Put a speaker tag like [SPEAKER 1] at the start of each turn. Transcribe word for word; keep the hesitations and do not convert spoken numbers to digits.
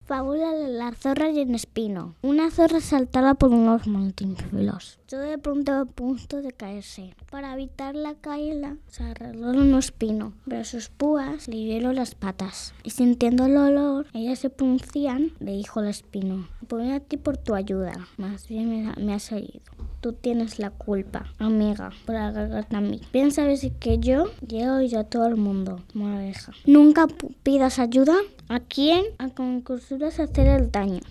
[SPEAKER 1] Fábula de la zorra y el espino. Una zorra saltaba por unos montículos. Todo de pronto a punto de caerse. Para evitar la caída, se arregló en un espino, pero sus púas le hirieron las patas. Y sintiendo el olor, ellas se puncían, le dijo el espino: voy a ti por tu ayuda, más bien me, me has herido. Tú tienes la culpa, amiga, por agarrarte a mí. Bien sabes que yo llevo yo a todo el mundo, moraleja. Nunca pidas ayuda a quien a quien consideras hacer el daño.